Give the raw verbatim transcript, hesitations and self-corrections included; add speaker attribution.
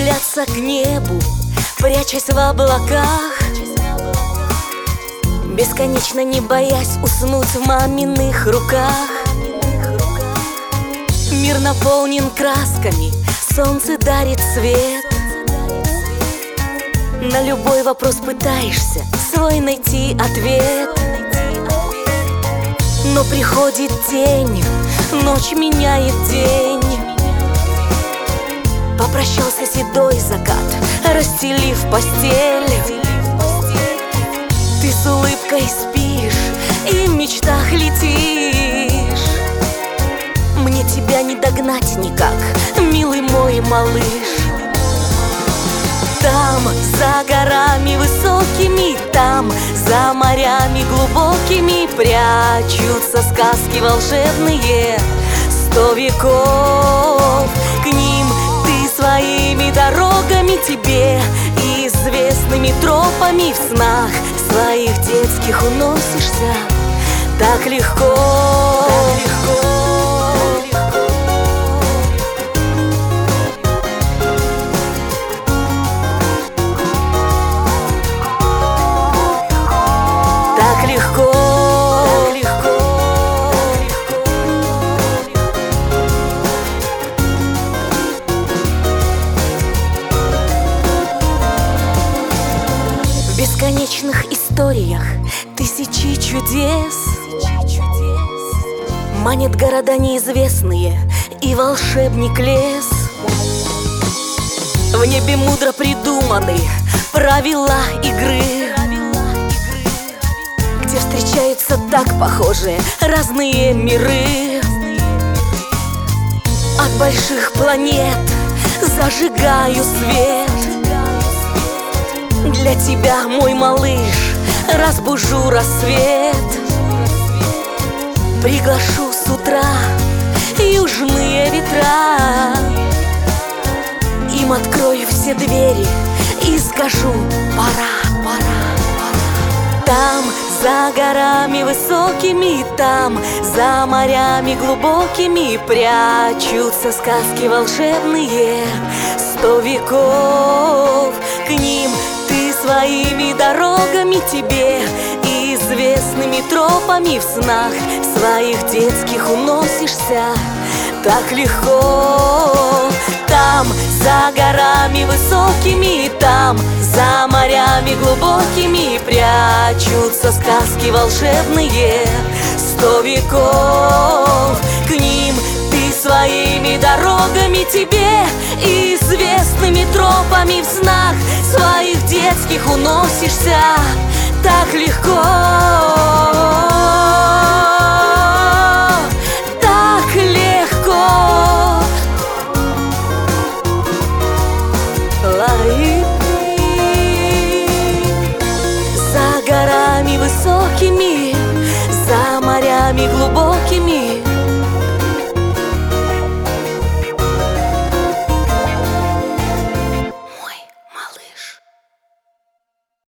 Speaker 1: устремляться к небу, прячась в облаках, бесконечно не боясь уснуть в маминых руках. Мир наполнен красками, солнце дарит свет. На любой вопрос пытаешься свой найти ответ. Но приходит день, ночь меняет день. Попрощался седой закат, расстелив постель. Ты с улыбкой спишь и в мечтах летишь. Мне тебя не догнать никак, милый мой малыш. Там, за горами высокими, там, за морями глубокими прячутся сказки волшебные сто веков. К ним ты своими дорогами, тебе известными тропами в снах своих детских уносишься так легко, так легко. Так легко, так легко, в бесконечных историях тысячи чудес манят города неизвестные и волшебник лес. В небе мудро придуманы правила игры, где встречаются так похожие разные миры. От больших планет зажигаю свет. Для тебя, мой малыш, разбужу рассвет. Приглашу с утра южные ветра. Им открою все двери и скажу: пора, пора, пора. Там, за горами высокими, там, за морями глубокими прячутся сказки волшебные сто веков. К ним ты своими дорогами, тебе известными тропами в снах своих детских уносишься так легко. Там, за горами высокими, там, за морями глубокими прячутся сказки волшебные сто веков. К ним ты своими дорогами, тебе известными тропами в снах своих детских уносишься так легко, так легко. Лай.